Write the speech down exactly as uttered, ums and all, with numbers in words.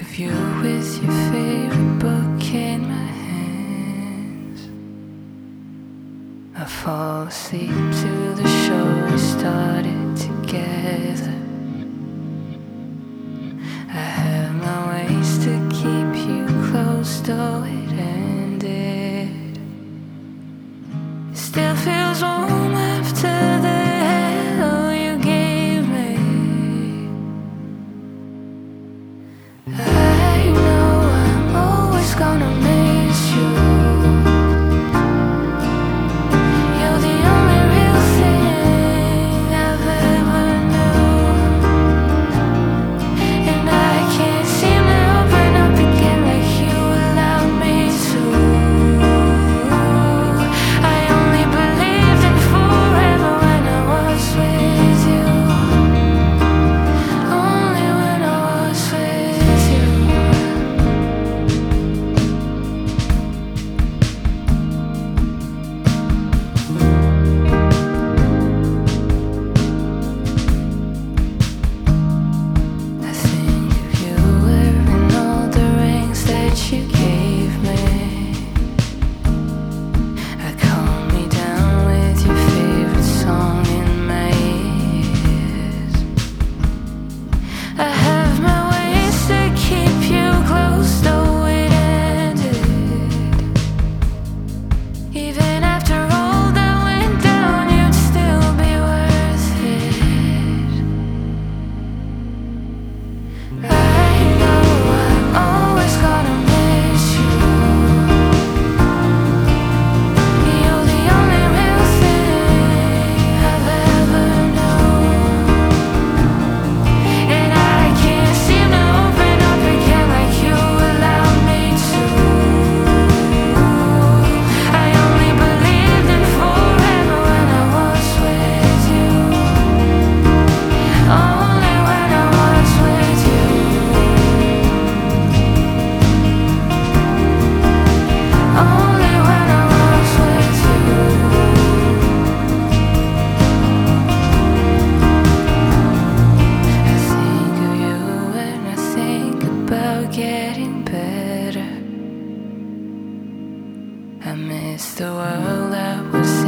you with your favorite book in my hands. I fall asleep to the show we started together. I have my ways to keep you close, though it ended. Still feels warm after the hell you gave me. I know I'm always gonna miss you. You're the only real thing I've ever known, and I can't seem to open up again like you allowed me to. I only believed in forever when I was with you. Only when I was with you. I think of you wearing all the rings that you gave me. I calm me down with your favorite song in my ears. I have my ways to keep you close, though it ended. Even after all that went down, you'd still be worth it. I know I'm always gonna miss you. You're the only real thing I've ever known, and I can't seem to open up again like you allowed me to. I only believed in forever when I was with you. Only when I was with you. Only when I was with you. I think of you when I think about getting better. I miss the world that was